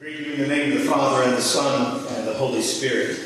Greet you in the name of the Father, and the Son, and the Holy Spirit.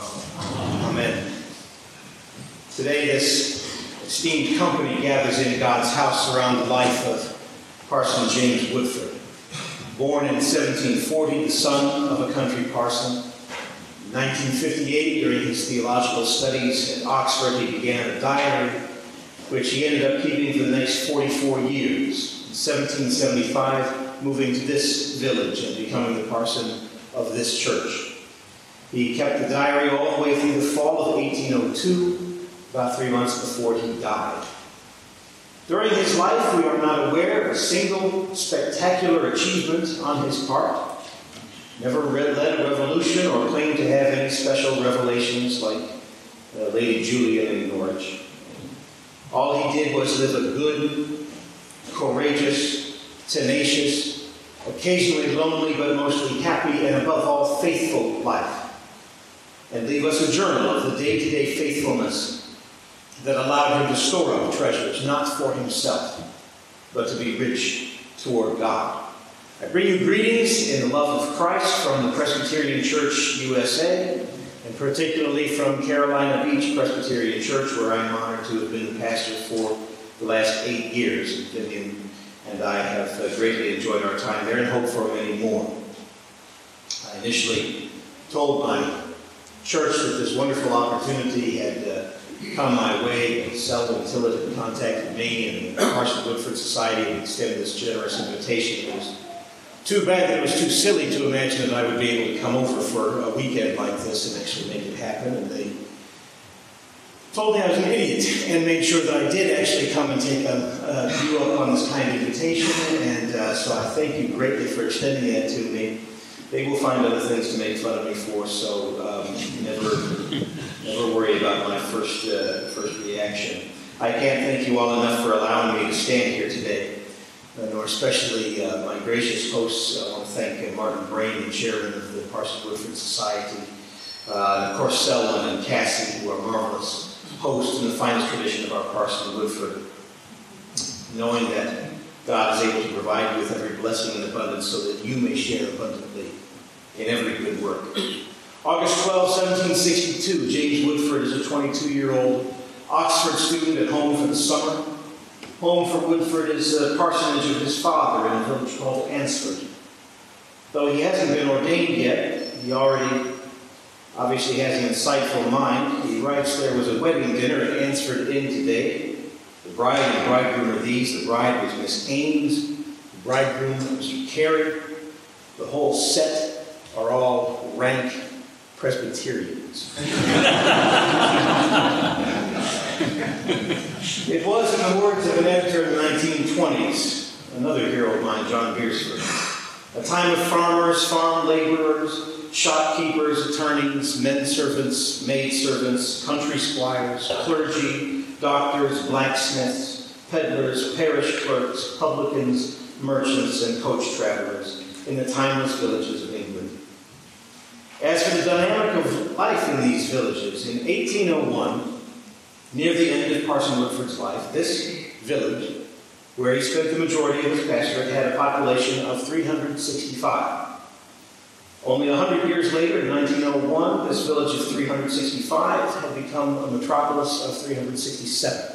Amen. Today, this esteemed company gathers in God's house around the life of Parson James Woodford. Born in 1740, the son of a country parson. In 1958, during his theological studies at Oxford, he began a diary, which he ended up keeping for the next 44 years. In 1775, moving to this village and becoming the parson of this church. He kept the diary all the way through the fall of 1802, about 3 months before he died. During his life, we are not aware of a single spectacular achievement on his part. Never led a revolution or claimed to have any special revelations like Lady Julian in Norwich. All he did was live a good, courageous, tenacious, occasionally lonely but mostly happy, and above all faithful life, and leave us a journal of the day-to-day faithfulness that allowed him to store up treasures, not for himself, but to be rich toward God. I bring you greetings in the love of Christ from the Presbyterian Church USA, and particularly from Carolina Beach Presbyterian Church, where I am honored to have been the pastor for the last 8 years. Vivian and I have greatly enjoyed our time there and hope for many more. I initially told my church that this wonderful opportunity had come my way, and Selwyn Tillett had contacted me, and the Parson Woodford Society had extended this generous invitation. It was too bad that it was too silly to imagine that I would be able to come over for a weekend like this and actually make it happen, and they told me I was an idiot and made sure that I did actually come and take you up on this kind invitation, and so I thank you greatly for extending that to me. They will find other things to make fun of me for, so never worry about my first reaction. I can't thank you all enough for allowing me to stand here today, nor especially my gracious hosts. I want to thank Martin Brain, the chairman of the Parson Woodford Society, and of course Selwyn and Cassie, who are marvelous host in the finest tradition of our Parson Woodford, knowing that God is able to provide you with every blessing in abundance so that you may share abundantly in every good work. August 12, 1762, James Woodford is a 22-year-old Oxford student at home for the summer. Home for Woodford is the parsonage of his father in a village called Ansford. Though he hasn't been ordained yet, he already obviously has an insightful mind. He writes, "There was a wedding dinner at Ansford Inn today. The bride and bridegroom are these. The bride was Miss Ames. The bridegroom, Mr. Carey. The whole set are all rank Presbyterians." It was, in the words of an editor in the 1920s, another hero of mine, John Beersford, a time of farmers, farm laborers, shopkeepers, attorneys, men servants, maid servants, country squires, clergy, doctors, blacksmiths, peddlers, parish clerks, publicans, merchants, and coach travelers in the timeless villages of England. As for the dynamic of life in these villages, in 1801, near the end of Parson Woodford's life, this village, where he spent the majority of his pastorate, had a population of 365. Only 100 years later, in 1901, this village of 365 had become a metropolis of 367.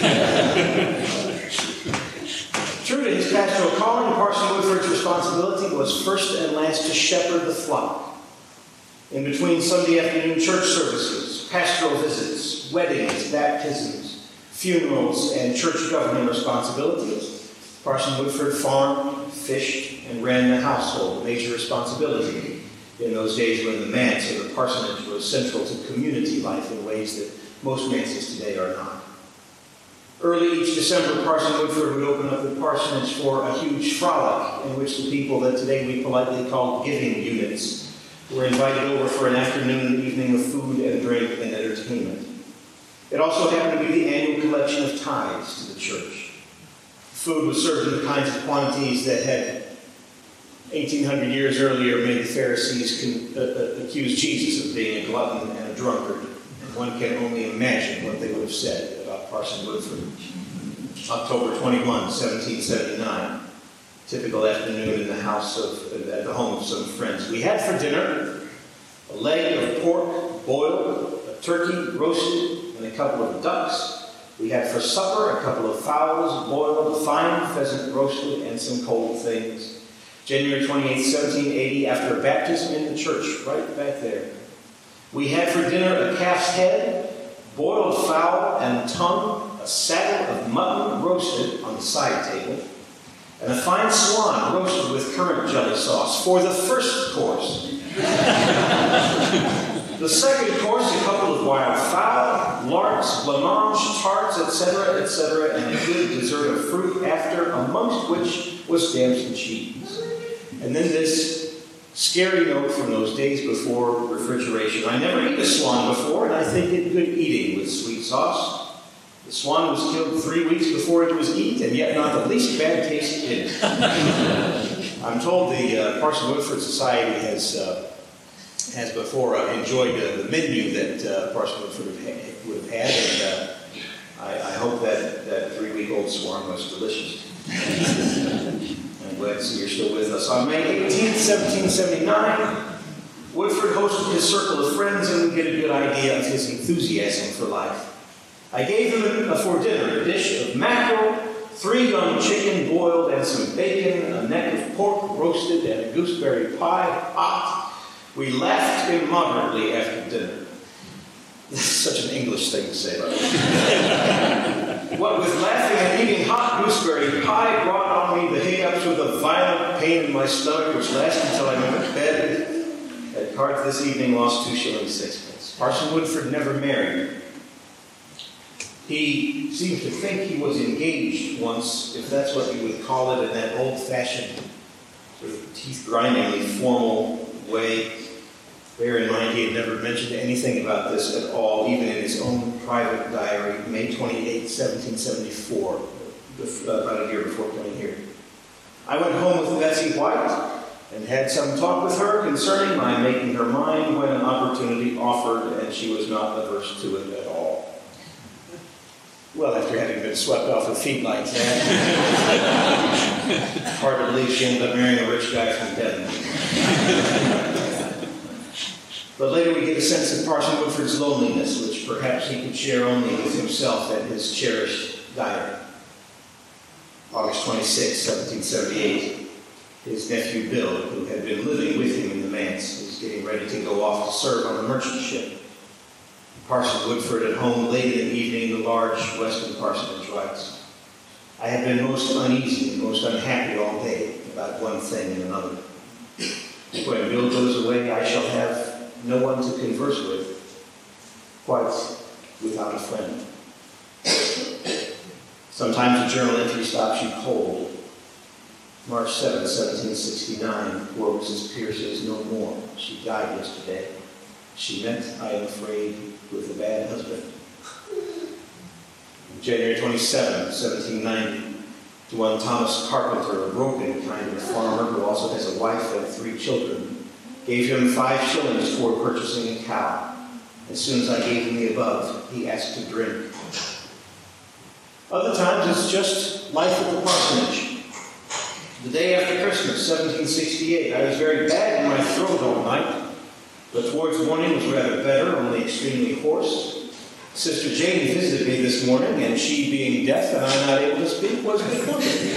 True to his pastoral calling, Parson Woodford's responsibility was first and last to shepherd the flock. In between Sunday afternoon church services, pastoral visits, weddings, baptisms, funerals, and church governing responsibilities, Parson Woodford farmed, fished, and ran the household, a major responsibility in those days when the manse or the parsonage was central to community life in ways that most manses today are not. Early each December, Parson Woodford would open up the parsonage for a huge frolic in which the people that today we politely call giving units were invited over for an afternoon and evening of food and drink and entertainment. It also happened to be the annual collection of tithes to the church. Food was served in the kinds of quantities that had 1,800 years earlier made the Pharisees accuse Jesus of being a glutton and a drunkard. And one can only imagine what they would have said about Parson Woodford. October 21, 1779. Typical afternoon at the home of some friends. We had for dinner a leg of pork boiled, a turkey roasted, and a couple of ducks. We had for supper a couple of fowls boiled, a fine pheasant roasted, and some cold things. January 28, 1780, after baptism in the church, right back there. We had for dinner a calf's head, boiled fowl and tongue, a saddle of mutton roasted on the side table, and a fine swan roasted with currant jelly sauce for the first course. The second course, a couple of wild fowl, larks, blancmange, tarts, etc., etc., and a good dessert of fruit after, amongst which was damson cheese. And then this scary note from those days before refrigeration. I never eat a swan before, and I think it good eating with sweet sauce. The swan was killed 3 weeks before it was eaten, and yet not the least bad taste in it. I'm told the Parson Woodford Society has before enjoyed the menu that Parson Woodford would have had, and I hope that 3-week-old swan was delicious. I'm glad to see you're still with us. On May 18, 1779, Woodford hosted his circle of friends, and we get a good idea of his enthusiasm for life. I gave him for dinner a dish of mackerel, 3 young chicken boiled and some bacon, a neck of pork roasted, and a gooseberry pie hot. We laughed immoderately after dinner. That's such an English thing to say, right? What with laughing and eating hot gooseberry pie brought on me the hiccups with a violent pain in my stomach, which lasted until I went to bed. At cards this evening lost 2 shillings 6pence. Parson Woodford never married. He seems to think he was engaged once, if that's what you would call it, in that old-fashioned, sort of teeth-grindingly formal way. Bear in mind, he had never mentioned anything about this at all, even in his own private diary, May 28, 1774, about a year before coming here. I went home with Betsy White and had some talk with her concerning my making her mine when an opportunity offered, and she was not averse to it at all. Well, after having been swept off her feet like that, hard to believe she ended up marrying a rich guy from Devon. But later we get a sense of Parson Woodford's loneliness, which perhaps he could share only with himself and his cherished diary. August 26, 1778, his nephew Bill, who had been living with him in the manse, is getting ready to go off to serve on a merchant ship. Parson Woodford at home late in the evening, the large Weston parsonage writes, I have been most uneasy and most unhappy all day about one thing and another. When Bill goes away, I shall have no one to converse with, quite without a friend. Sometimes a journal entry stops you cold. March 7, 1769, poor Mrs. Pierce is no more. She died yesterday. She met, I am afraid, with a bad husband. January 27, 1790, to one Thomas Carpenter, a broken kind of farmer who also has a wife and 3 children, gave him 5 shillings for purchasing a cow. As soon as I gave him the above, he asked to drink. Other times it's just life at the parsonage. The day after Christmas, 1768, I was very bad in my throat all night, but towards morning was rather better, only extremely hoarse. Sister Jane visited me this morning, and she, being deaf and I not able to speak, was good company.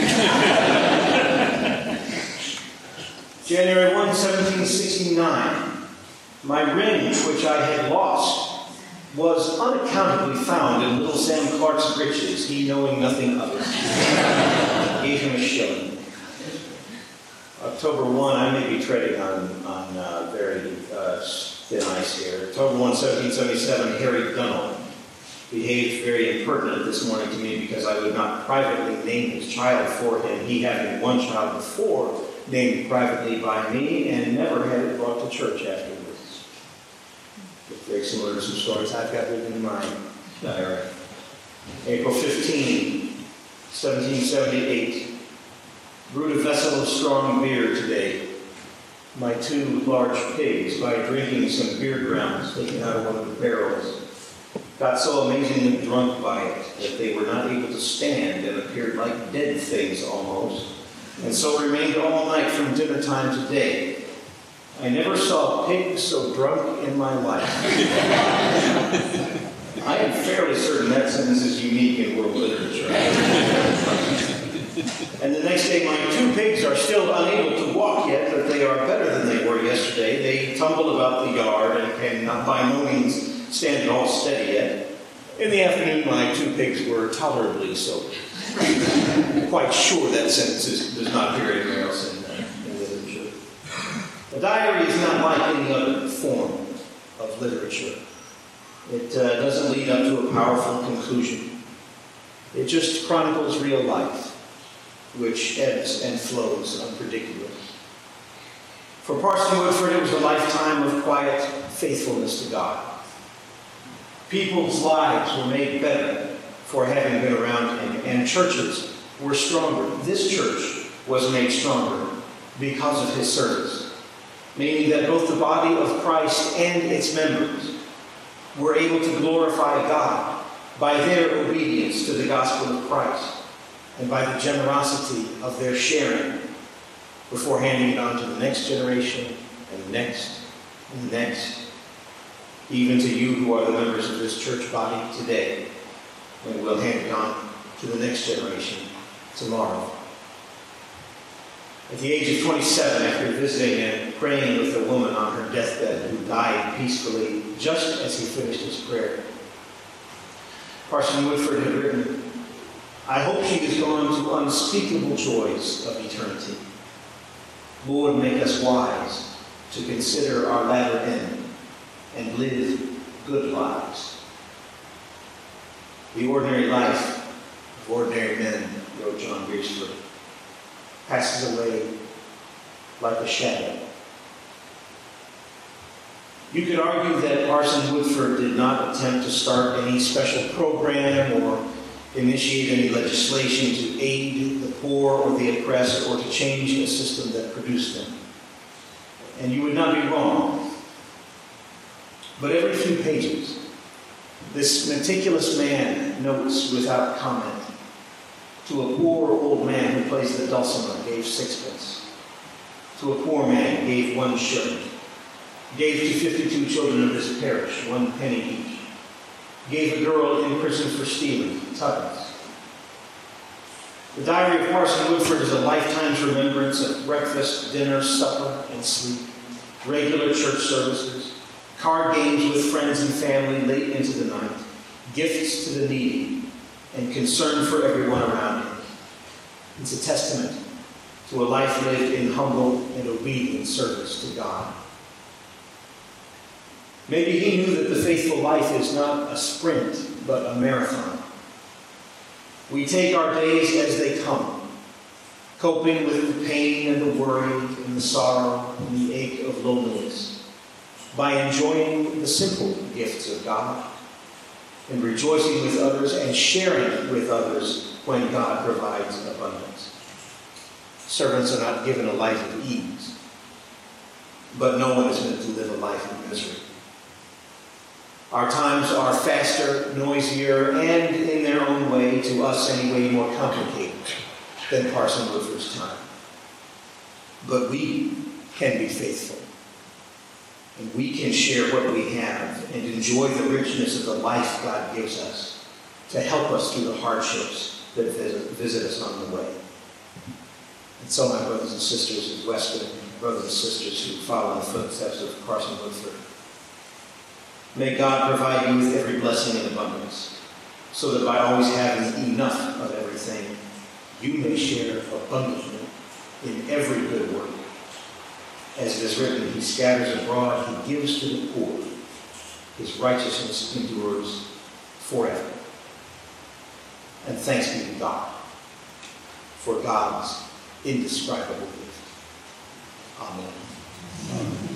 January 1, 1769. My ring, which I had lost, was unaccountably found in little Sam Clark's breeches, he knowing nothing of it. Gave him a shilling. October 1, I may be treading on very thin ice here. October 1, 1777, Harry Gunnell behaved very impertinent this morning to me because I would not privately name his child for him, he having one child before named privately by me and never had it brought to church afterwards. Very similar to some stories I've got written in my diary. April 15, 1778. Brewed a vessel of strong beer today. My 2 large pigs, by drinking some beer grounds taken out of one of the barrels, got so amazingly drunk by it that they were not able to stand and appeared like dead things almost. and so remained all night from dinner time to day. I never saw a pig so drunk in my life. I am fairly certain that sentence is unique in world literature. And the next day, my 2 pigs are still unable to walk yet, but they are better than they were yesterday. They tumble about the yard and can by no means stand at all steady yet. In the afternoon, my 2 pigs were tolerably sober. I'm quite sure that sentence does not appear anywhere else in literature. A diary is not like any other form of literature. It doesn't lead up to a powerful conclusion. It just chronicles real life, which ebbs and flows unpredictably. For Parson Woodford, it was a lifetime of quiet faithfulness to God. People's lives were made better for having been around him, and churches were stronger. This church was made stronger because of his service, meaning that both the body of Christ and its members were able to glorify God by their obedience to the gospel of Christ and by the generosity of their sharing before handing it on to the next generation and the next and the next, even to you who are the members of this church body today, and we'll hand it on to the next generation tomorrow. At the age of 27, after visiting and praying with a woman on her deathbed who died peacefully just as he finished his prayer, Parson Woodford had written, "I hope she is gone to unspeakable joys of eternity. Lord, make us wise to consider our latter end and live good lives." The ordinary life of ordinary men, wrote John Beresford, passes away like a shadow. You could argue that Parson Woodford did not attempt to start any special program or initiate any legislation to aid the poor or the oppressed or to change a system that produced them. And you would not be wrong. But every few pages, this meticulous man notes without comment, to a poor old man who plays the dulcimer, gave 6 pence. To a poor man, gave 1 shilling. Gave to 52 children of his parish 1 penny each. Gave a girl in prison for stealing 2 pence. The diary of Parson Woodford is a lifetime's remembrance of breakfast, dinner, supper, and sleep, regular church services, card games with friends and family late into the night, gifts to the needy, and concern for everyone around him. It's a testament to a life lived in humble and obedient service to God. Maybe he knew that the faithful life is not a sprint, but a marathon. We take our days as they come, coping with the pain and the worry and the sorrow and the ache of loneliness, by enjoying the simple gifts of God and rejoicing with others and sharing with others when God provides abundance. Servants are not given a life of ease, but no one is meant to live a life of misery. Our times are faster, noisier, and in their own way, to us anyway, more complicated than Parson Woodford's time. But we can be faithful. And we can share what we have and enjoy the richness of the life God gives us to help us through the hardships that visit us on the way. And so, my brothers and sisters in Weston, brothers and sisters who follow in the footsteps of Parson Woodford, may God provide you with every blessing in abundance, so that by always having enough of everything, you may share abundantly in every good work. As it is written, he scatters abroad, he gives to the poor. His righteousness endures forever. And thanks be to God for God's indescribable gift. Amen.